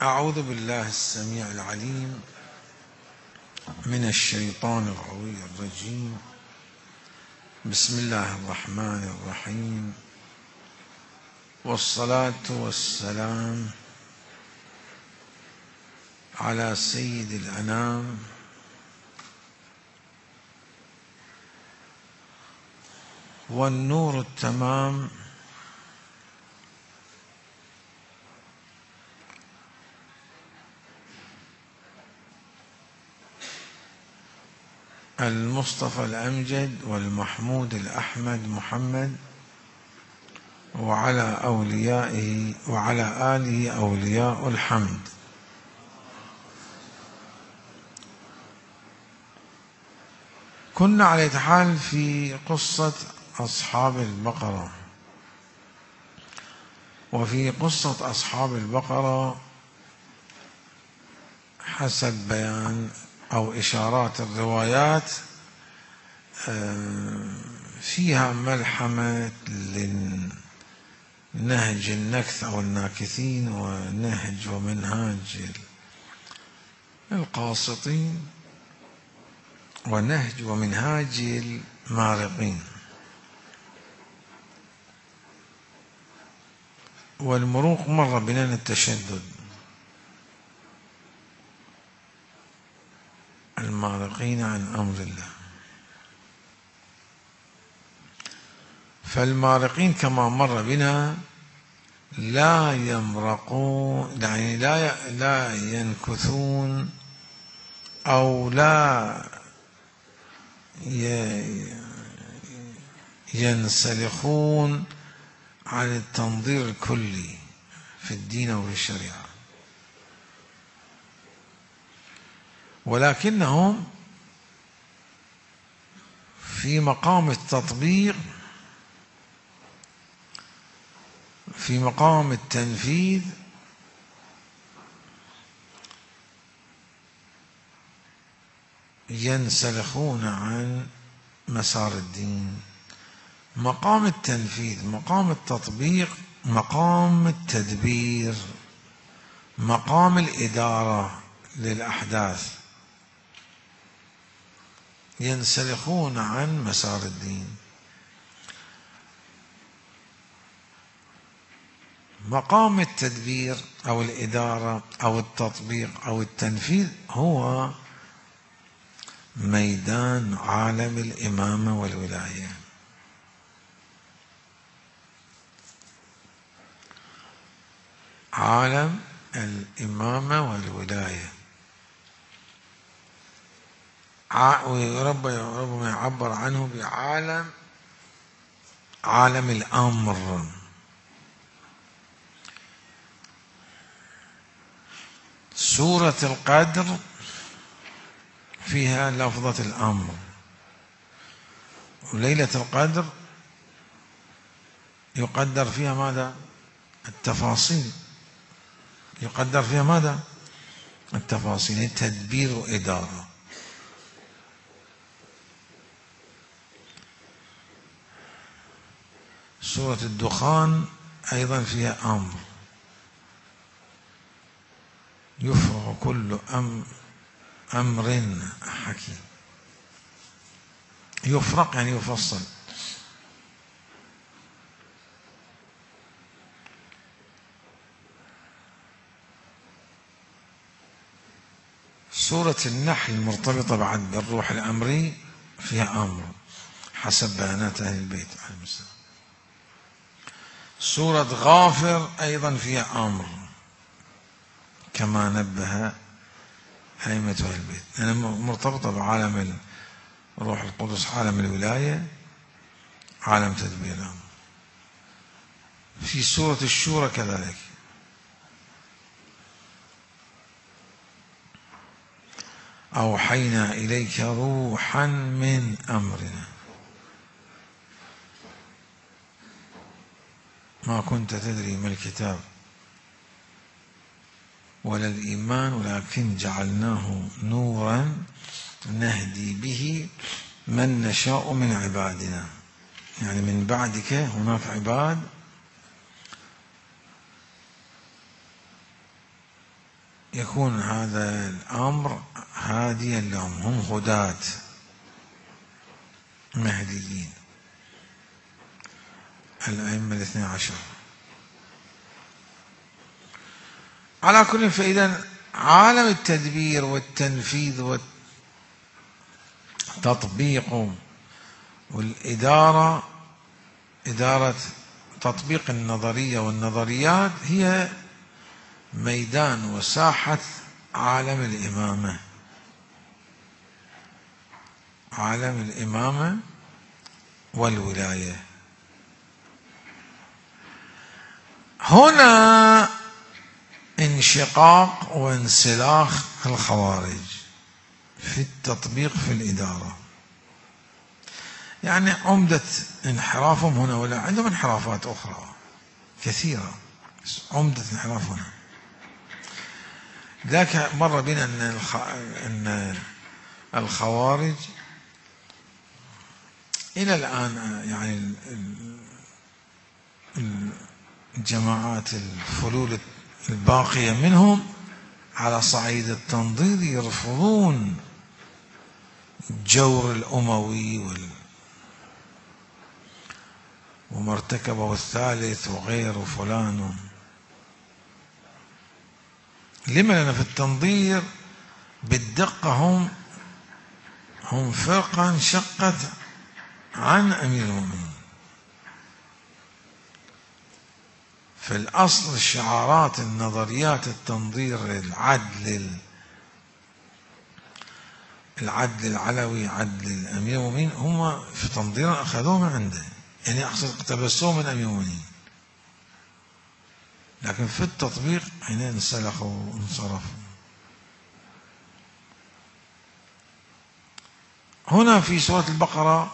أعوذ بالله السميع العليم من الشيطان الغوي الرجيم. بسم الله الرحمن الرحيم، والصلاة والسلام على سيد الأنام والنور التمام المصطفى الأمجد والمحمود الأحمد محمد، وعلى أوليائه وعلى آله أولياء الحمد. كنا على حال في قصة أصحاب البقرة، وفي قصة أصحاب البقرة حسب بيان أو إشارات الروايات فيها ملحمة لنهج النكث أو الناكثين، ونهج ومنهاج القاسطين، ونهج ومنهاج المارقين. والمروق مر بنا التشدد، المارقين عن أمر الله. فالمارقين كما مر بنا لا يمرقون، يعني لا ينكثون أو لا ينسلخون عن التنظير الكلي في الدين وفي الشريعة، ولكنهم في مقام التطبيق، في مقام التنفيذ ينسلخون عن مسار الدين. مقام التنفيذ، مقام التطبيق، مقام التدبير، مقام الإدارة للأحداث، ينسلخون عن مسار الدين. مقام التدبير أو الإدارة أو التطبيق أو التنفيذ هو ميدان عالم الإمامة والولاية. عالم الإمامة والولاية، وربما يعبر عنه عالم الأمر. سورة القدر فيها لفظة الأمر، وليلة القدر يقدر فيها ماذا؟ التفاصيل. يقدر فيها ماذا؟ التفاصيل، تدبير وإدارة. سورة الدخان أيضا فيها أمر، يفرغ كل أمر حكيم. يفرق يعني يفصل. سورة النحل المرتبطة بعد بالروح الأمري فيها أمر حسب بيانات أهل البيت عليهم السلام. سورة غافر أيضا فيها أمر كما نبه أئمة أهل البيت، يعني مرتبطة بعالم الروح القدس، عالم الولاية، عالم تدبير الأمر. في سورة الشورى كذلك أوحينا إليك روحا من أمرنا ما كنت تدري ما الكتاب ولا الإيمان ولكن جعلناه نورا نهدي به من نشاء من عبادنا. يعني من بعدك هناك عباد يكون هذا الأمر هاديا لهم، هم هداة مهديين الأئمة الاثني عشر. على كل، فإذا عالم التدبير والتنفيذ والتطبيق والإدارة، إدارة تطبيق النظرية والنظريات، هي ميدان وساحة عالم الإمامة، عالم الإمامة والولاية. هنا انشقاق وانسلاخ الخوارج في التطبيق في الإدارة، يعني عمدة انحرافهم هنا، ولا عندهم انحرافات أخرى كثيرة، عمدة انحراف هنا. ذاك مر بنا أن الخوارج إلى الآن، يعني الجماعات الفلول الباقية منهم على صعيد التنظير يرفضون الجور الأموي وما ارتكبه الثالث وغيره فلان. لما؟ لأن في التنظير بالدقة هم فرقة انشقت عن أمير المؤمنين. في الأصل الشعارات النظريات التنظير العدل العلوي، عدل الأمير المؤمنين، هم في تنظير أخذوه من عنده، يعني أقصد اقتبسوه من أمير المؤمنين، لكن في التطبيق حين انسلخوا وانصرفوا. هنا في سورة البقرة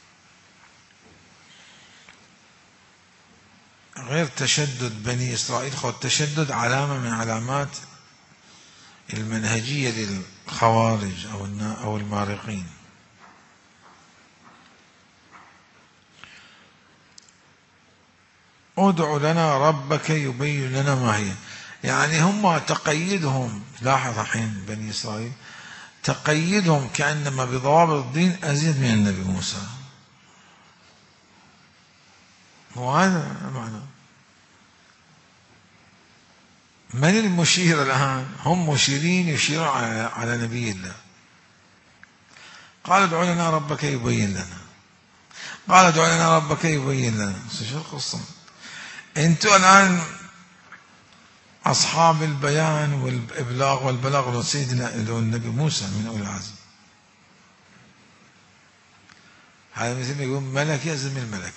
غير تشدد بني إسرائيل، التشدد علامة من علامات المنهجية للخوارج أو المارقين. ادع لنا ربك يبين لنا ما هي، يعني هم تقيدهم، لاحظ الحين بني إسرائيل تقيدهم كأنما بضوابط الدين أزيد من النبي موسى، وهذا معنى. من المشير الآن؟ هم مشيرين يشيرون على نبي الله. قال ادع لنا ربك يبين لنا، قال ادع لنا ربك يبين لنا. شو القصة؟ انتوا الآن أصحاب البيان والإبلاغ والبلاغ لسيدنا النبي موسى من أولي العزم. هذا مثل ما يقول ملك يزم الملك،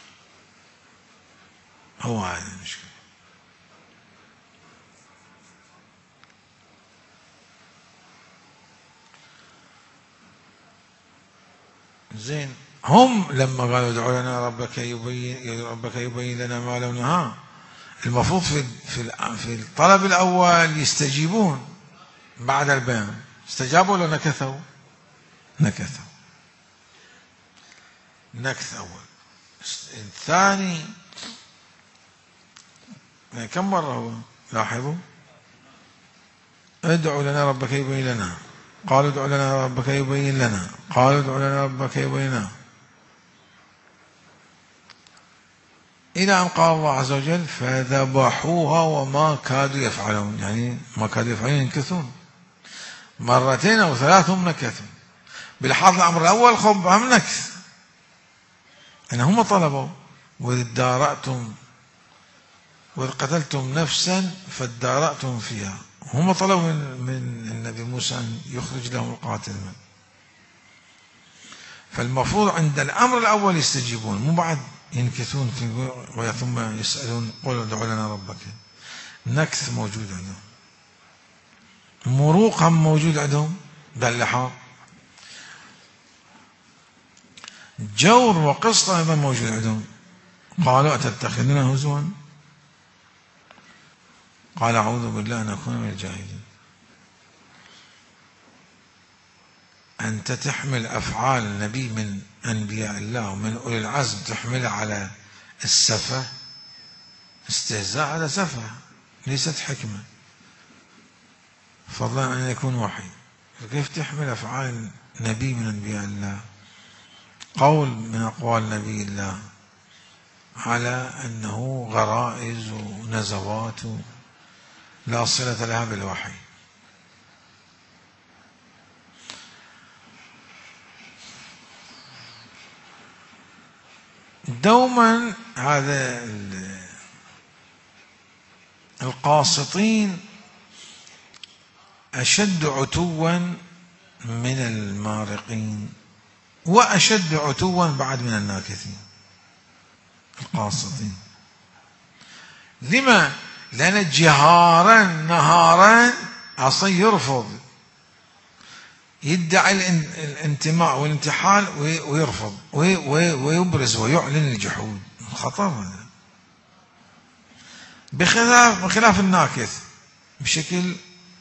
هو هذا المشكلة. زين، هم لما قالوا ادعوا لنا ربك يبين لنا ما لونها، المفروض في الطلب الأول يستجيبون بعد البيان. استجابوا ولا نكثوا؟ نكث أول. الثاني كم مرة هو؟ لاحظوا، ادعوا لنا ربك يبين لنا، قالوا ادعوا لنا ربك يبين لنا، قالوا ادعوا لنا ربك يبين لنا، إلى أن قال الله عز وجل فذبحوها وما كادوا يفعلون، يعني ما كادوا يفعلون ينكثون. مرتين أو ثلاث هم نكثوا. بالحاضر الأمر الأول خب هم نكث، أن هم طلبوا وإذ ادارأتم وإذ قتلتم نفسا فادارأتم فيها، هم طلبوا من النبي موسى أن يخرج لهم القاتل منه. فالمفروض عند الأمر الأول يستجيبون، مو بعد ينكثون ثم يسألون قولوا ادعوا لنا ربك. نكث موجود عندهم، مروق هم موجود عندهم، باللحاق جور وقسط أيضا موجود عندهم. قالوا أتتخذنا هزوا، قال أعوذ بالله أن أكون من الجاهلين. أنت تحمل أفعال النبي من أنبياء الله ومن أولي العزم تحملها على السفة، استهزاء، على سفة، ليست حكمة. فضلا عن أن يكون وحي. فكيف تحمل أفعال نبي من أنبياء الله، قول من أقوال نبي الله، على أنه غرائز ونزوات لا صلة لها بالوحي؟ دوما هذا القاسطين أشد عتوا من المارقين، وأشد عتوا بعد من الناكثين. القاسطين لما؟ لأن جهارا نهارا أصلا يرفض، يدعي الانتماء والانتحال ويرفض ويبرز ويعلن الجحود. خطر هذا، بخلاف الناكث بشكل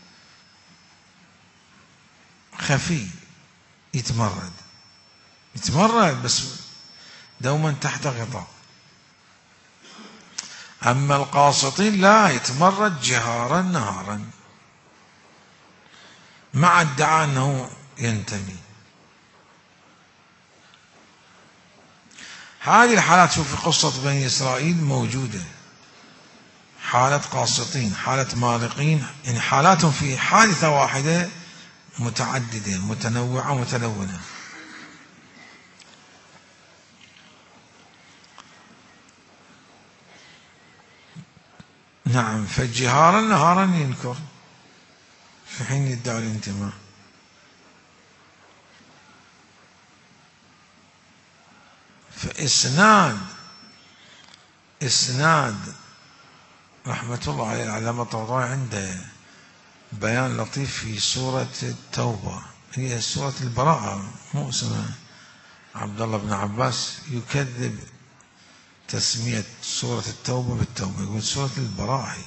خفي يتمرد بس دوما تحت غطاء. أما القاسطين لا، يتمرد جهارا نهارا مع ادعاء أنه ينتمي. هذه الحالات شوف في قصة بني إسرائيل موجودة، حالة قاسطين، حالة مارقين، يعني حالاتهم في حادثة واحدة متعددة متنوعة متلونة. نعم، فجهارا نهارا ينكر في حين يدعي الانتماء. فإسناد رحمة الله عليه العلامة الطبراني عنده بيان لطيف في سورة التوبة، هي سورة البراءة، مو اسمها. عبد الله بن عباس يكذب تسمية سورة التوبة بالتوبة، يقول سورة البراءة. هي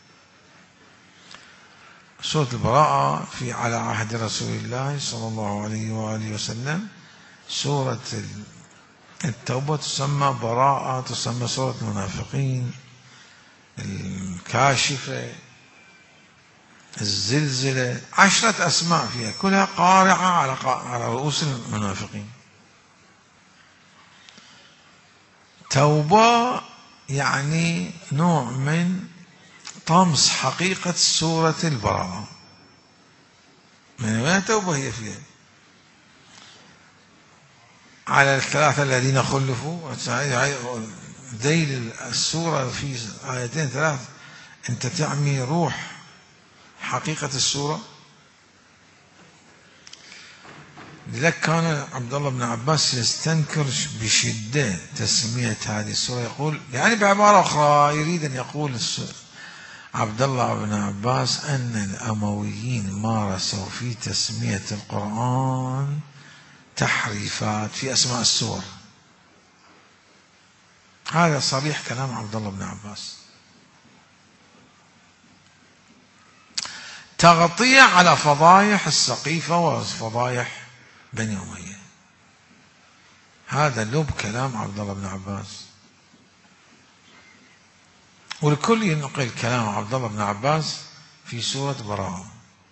سورة البراءة في على عهد رسول الله صلى الله عليه وآله وسلم. سورة التوبة تسمى براءة، تسمى سورة المنافقين، الكاشفة، الزلزلة، 10 أسماء فيها كلها قارعة على رؤوس المنافقين. توبة يعني نوع من طمس حقيقة سورة البراءة. من وين توبة هي فيها؟ على الثلاثة الذين خلفوا، ذيل السورة في آيتين 3 أنت تعمي روح حقيقة السورة. لذلك كان عبد الله بن عباس يستنكر بشدة تسمية هذه السورة، يقول يعني بعبارة أخرى يريد أن يقول عبد الله بن عباس أن الأمويين مارسوا في تسمية القرآن تحريفات في أسماء السور. هذا صريح كلام عبد الله بن عباس، تغطية على فضايح السقيفة وفضايح بني أمية. هذا لب كلام عبد الله بن عباس، والكل ينقل كلام عبد الله بن عباس في سورة براءة،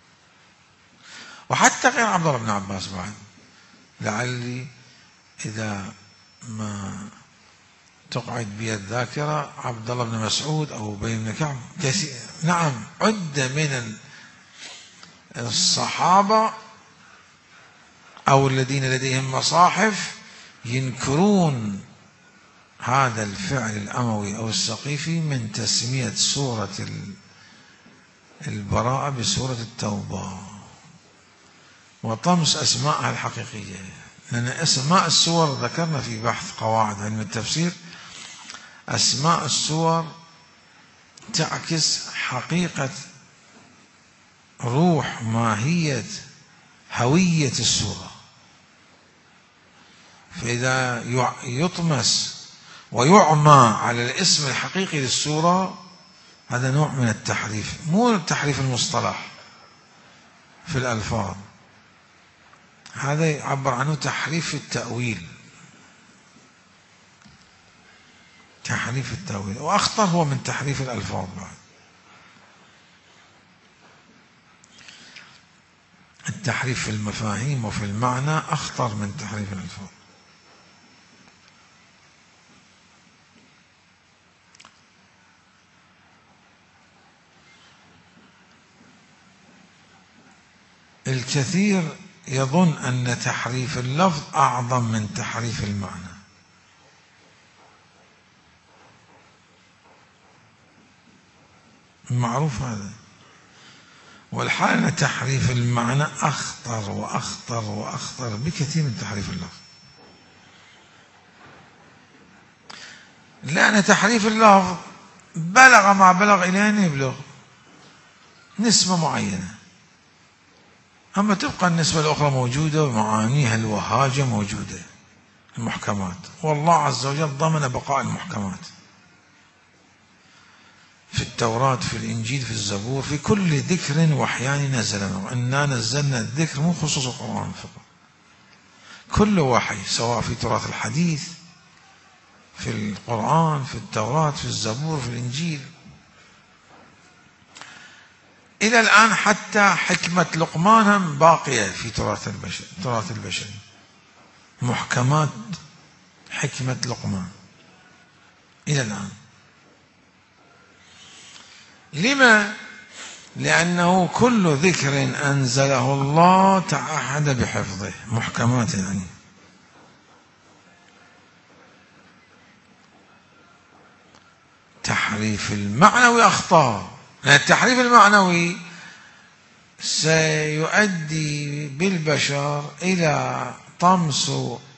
وحتى غير عبد الله بن عباس بعد. لعلي إذا ما تقعد بي الذاكرة عبد الله بن مسعود أو أبي بن كعب، نعم، عد من الصحابة أو الذين لديهم مصاحف ينكرون هذا الفعل الأموي أو السقيفي من تسمية سورة البراءة بسورة التوبة وطمس أسمائها الحقيقية. لأن أسماء السور ذكرنا في بحث قواعد علم التفسير، أسماء السور تعكس حقيقة روح ماهية هوية السورة. فإذا يطمس ويعمى على الاسم الحقيقي للسورة هذا نوع من التحريف، مو تحريف المصطلح في الألفاظ، هذا يعبر عنه تحريف التأويل. تحريف التأويل، وأخطر هو من تحريف الألفاظ بعد. التحريف في المفاهيم وفي المعنى أخطر من تحريف الألفاظ. الكثير يظن أن تحريف اللفظ أعظم من تحريف المعنى. معروف هذا، والحال أن تحريف المعنى أخطر وأخطر وأخطر بكثير من تحريف اللفظ، لأن تحريف اللفظ بلغ ما بلغ إلى أن يبلغ نسبة معينة، أما تبقى النسبة الأخرى موجودة ومعانيها الوهاجة موجودة، المحكمات، والله عز وجل ضمن بقاء المحكمات في التوراة، في الإنجيل، في الزبور، في كل ذكر وحيان نزل، إنا نزلنا الذكر مو خصوص القرآن فقط، كل وحي سواء في تراث الحديث، في القرآن، في التوراة، في الزبور، في الإنجيل، إلى الآن حتى حكمة لقمان باقية في تراث البشر، محكمات حكمة لقمان إلى الآن. لما؟ لأنه كل ذكر أنزله الله تعهد بحفظه، محكمات يعني. تحريف المعنوي أخطاء، لأن التحريف المعنوي سيؤدي بالبشر إلى طمس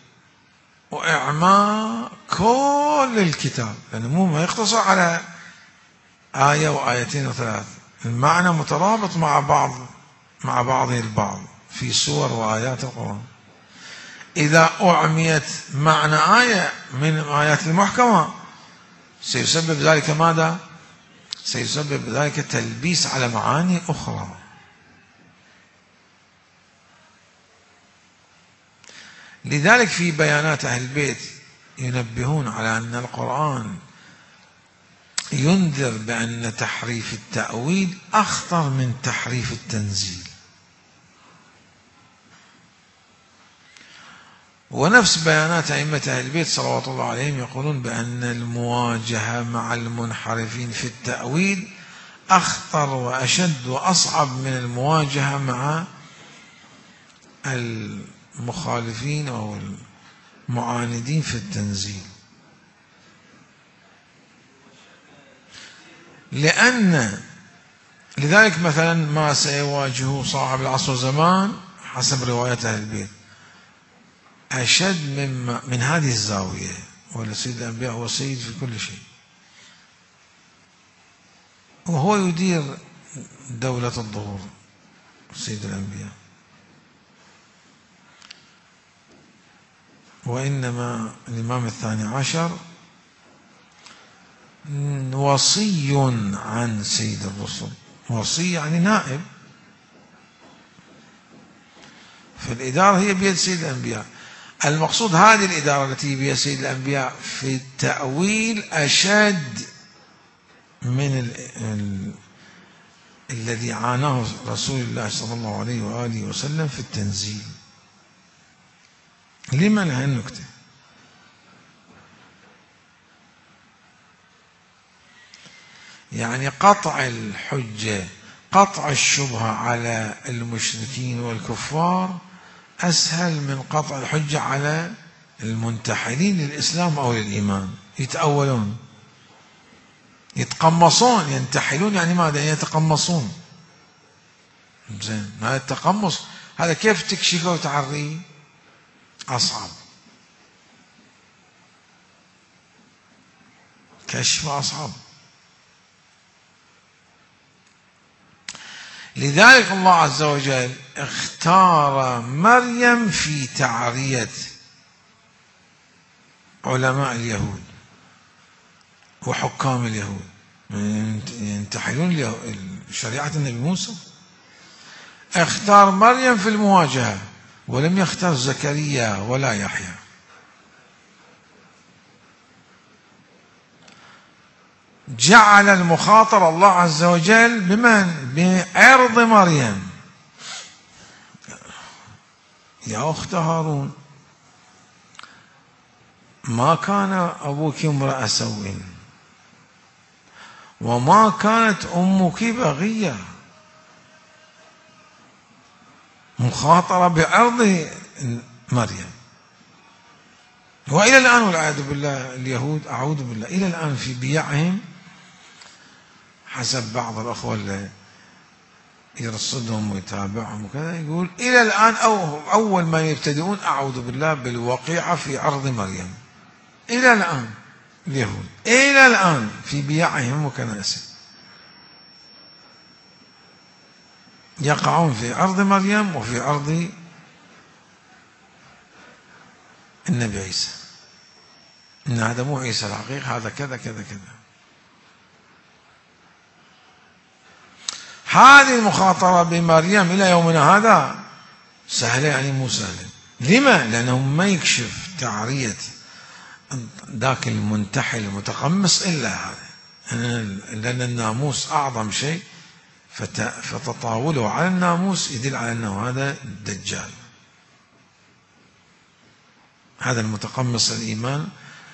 وإعماء كل الكتاب، لأنه مو ما يقتصر على آية وآيتين وثلاث، المعنى مترابط مع بعضه البعض في سور وآيات القرآن. إذا أعميت معنى آية من آيات المحكمة سيسبب ذلك ماذا؟ سيسبب ذلك تلبيس على معاني أخرى. لذلك في بيانات أهل البيت ينبهون على أن القرآن ينذر بأن تحريف التأويل أخطر من تحريف التنزيل، ونفس بيانات أئمة أهل البيت صلوات الله عليهم يقولون بأن المواجهة مع المنحرفين في التأويل أخطر وأشد وأصعب من المواجهة مع المخالفين أو المعاندين في التنزيل، لذلك مثلا ما سيواجهه صاحب العصر والزمان حسب رواية أهل البيت أشد من هذه الزاوية، ولسيد الأنبياء هو سيد في كل شيء، وهو يدير دولة الظهور سيد الأنبياء، وإنما الإمام الثاني عشر وصي عن سيد الرسل، وصي يعني نائب، فالإدارة هي بيد سيد الأنبياء. المقصود هذه الإدارة التي بيد سيد الأنبياء في التأويل أشد من الذي عاناه رسول الله صلى الله عليه وآله وسلم في التنزيل. لما لها النكتة؟ يعني قطع الحجة، قطع الشبهة على المشركين والكفار أسهل من قطع الحجة على المنتحلين للإسلام أو للإيمان. يتأولون، يتقمصون، ينتحلون يعني ماذا؟ يتقمصون. زين، هذا التقمص هذا كيف تكشفه وتعريه؟ أصعب، كشف أصعب. لذلك الله عز وجل اختار مريم في تعرية علماء اليهود وحكام اليهود ينتحلون شريعة النبي موسى، اختار مريم في المواجهة ولم يختار زكريا ولا يحيى. جعل المخاطر الله عز وجل بمن؟ بعرض مريم، يا أخت هارون ما كان أبوك امرأ سوء وما كانت أمك بغية. مخاطرة بعرض مريم. وإلى الآن والعياذ بالله اليهود أعوذ بالله إلى الآن في بيعهم حسب بعض الأخوة اللي يرصدهم ويتابعهم وكذا، يقول إلى الآن أول ما يبتدئون أعوذ بالله بالوقيعة في عرض مريم. إلى الآن اليهود إلى الآن في بيعهم وكنائسهم يقعون في عرض مريم وفي عرض النبي عيسى، إن هذا مو عيسى الحقيقي، هذا كذا كذا كذا. هذه المخاطرة بمريم إلى يومنا هذا سهلة يعني مو سهلة. لما؟ لأنه ما يكشف تعرية ذاك المنتحل المتقمص إلا هذا، لأن الناموس أعظم شيء، فتطاوله على الناموس يدل على أنه هذا الدجال، هذا المتقمص الإيمان.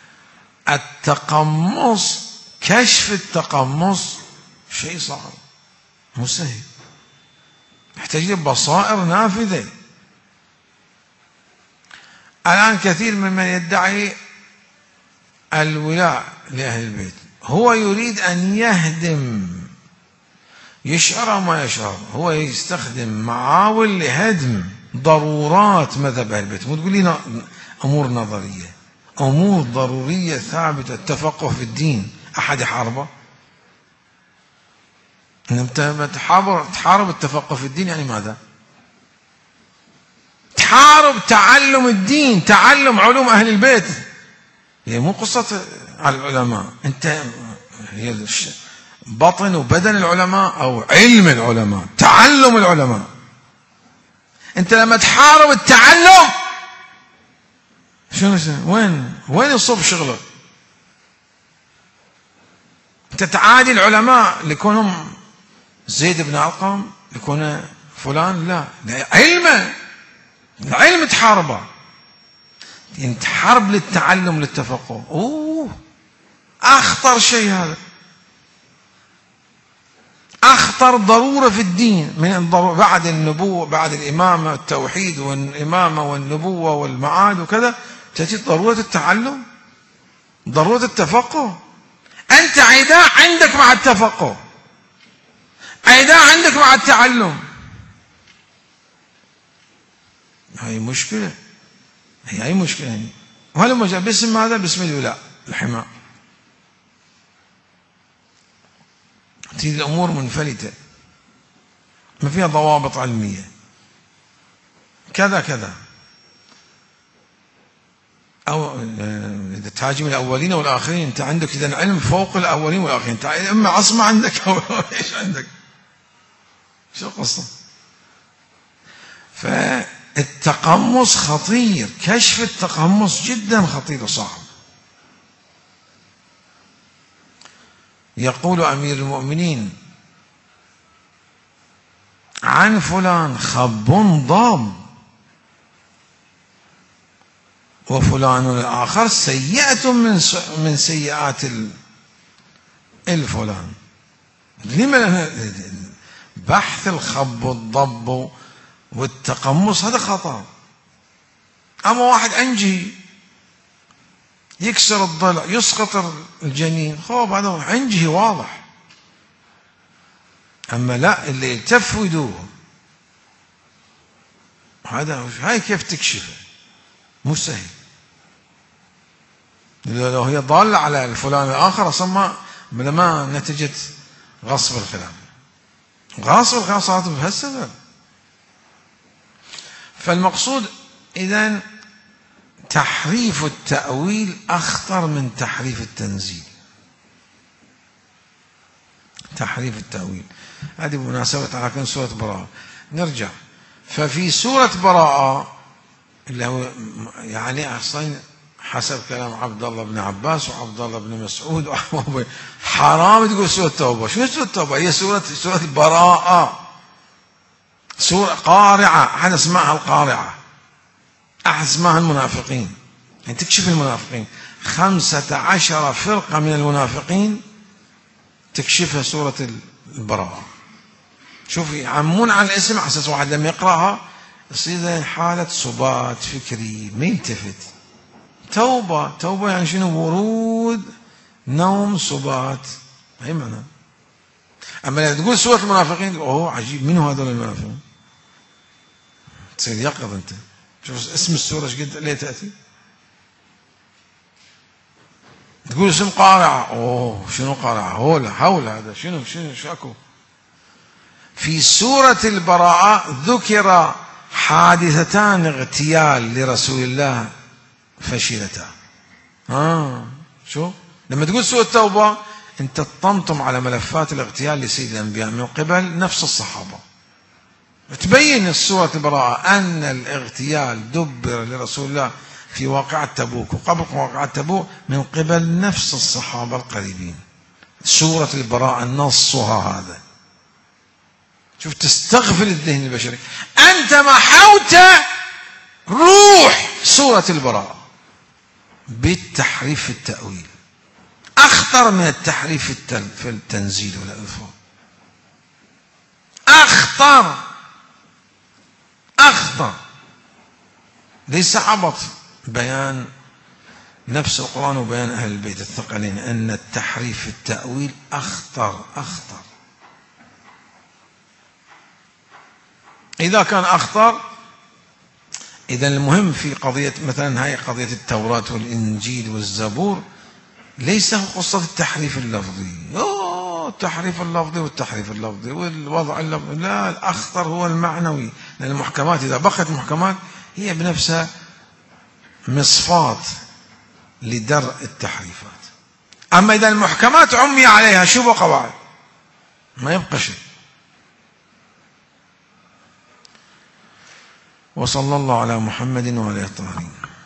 التقمص، كشف التقمص شيء صعب مو سهل، يحتاج بصائر نافذة. الآن كثير ممن يدعي الولاء لأهل البيت هو يريد أن يهدم، يشعر ما يشعر، هو يستخدم معاول لهدم ضرورات مذهب أهل البيت. مو تقول لي أمور نظرية، أمور ضرورية ثابتة. التفقه في الدين أحد يحاربه؟ أنت تحارب التفقه في الدين يعني ماذا؟ تحارب تعلم الدين، تعلم علوم أهل البيت. هي مو قصة على العلماء، أنت هي بطن وبدن العلماء أو علم العلماء، تعلم العلماء. أنت لما تحارب التعلم شنو وين يصب شغلك؟ أنت تعادي العلماء لكونهم زيد بن علقم، لكون فلان، لا علمه، العلم تحاربه. يعني تحارب للتعلم للتفقه. أخطر شيء هذا، أخطر ضرورة في الدين من بعد النبوة، بعد الإمامة، التوحيد والإمامة والنبوة والمعاد وكذا، تأتي ضرورة التعلم، ضرورة التفقه. أنت عداء عندك مع التفقه، عداء عندك مع التعلم. هاي مشكلة، هي مشكلة. وهلما جاء باسم هذا، باسم الولاء الحماء. تجد الأمور منفلتة ما فيها ضوابط علمية، كذا كذا. أو إذا تهاجم الأولين والآخرين، أنت عندك إذا علم فوق الأولين والآخرين، أنت إما عصمة عندك أو إيش عندك؟ شو القصة؟ فالتقمص خطير، كشف التقمص جدا خطير وصعب. يقول أمير المؤمنين عن فلان خب ضاب، وفلان الآخر سيئة من سيئات الفلان. لما بحث الخب والضب والتقمص هذا خطأ. أما واحد عنجي يكسر الضلع، يسقط الجنين، خوف، هذا عنجي واضح. أما لا، اللي يلتف ويدوه هذا، هاي كيف تكشفه؟ مو سهل. لو هي ضالة على الفلان الآخر أصلا ما نتجت غصب الخلاف، غصب الخلاف صارت بهالسبب. فالمقصود إذن تحريف التأويل أخطر من تحريف التنزيل. تحريف التأويل هذه بمناسبة على كل سورة براءة. نرجع، ففي سورة براءة اللي هو يعني أصلا حسب كلام عبد الله بن عباس وعبد الله بن مسعود حرام تقول سورة التوبة. شو سورة التوبة؟ هي سورة البراءة، سورة قارعة، أحد اسمها القارعة. اسمها المنافقين، يعني تكشف المنافقين. 15 فرقة من المنافقين تكشفها سورة البراءة. شوف يعمون عن الاسم على اساس واحد لما يقراها يصير حالة صبات فكري ما يلتفت. توبة يعني شنو؟ ورود نوم صبات، أي معنى. أما لما تقول سورة المنافقين أوه عجيب، منو هذول المنافقين؟ تصير يقظ أنت. شوف اسم السورة ايش قد ليه تأتي. تقول اسم قارعة، أوه شنو قارعة؟ هول هذا شنو شاكو. في سورة البراءة ذكر حادثتان اغتيال لرسول الله فشلتا. شو لما تقول سورة التوبة انت تطمطم على ملفات الاغتيال لسيد الانبياء من قبل نفس الصحابة. تبين السورة البراءة ان الاغتيال دبر لرسول الله في واقعة تبوك وقبل واقعة تبوك من قبل نفس الصحابة القريبين. سورة البراءة نصها هذا. شوف تستغفل الذهن البشري. أنت محوت روح سورة البراءة بالتحريف التأويل، أخطر من التحريف في التنزيل والألفاظ. أخطر ليس عبط بيان نفس القرآن وبيان أهل البيت الثقلين، أن التحريف التأويل أخطر. إذا كان أخطر، إذا المهم في قضية مثلا هاي قضية التوراة والإنجيل والزبور ليس هو قصة التحريف اللفظي، التحريف اللفظي والوضع اللفظي، لا، الأخطر هو المعنوي. لأن المحكمات إذا بقت محكمات هي بنفسها مصفاة لدرء التحريفات. أما إذا المحكمات عمي عليها شو بقى بعد؟ ما يبقى شيء. وصلى الله على محمد وعلى آله الطاهرين.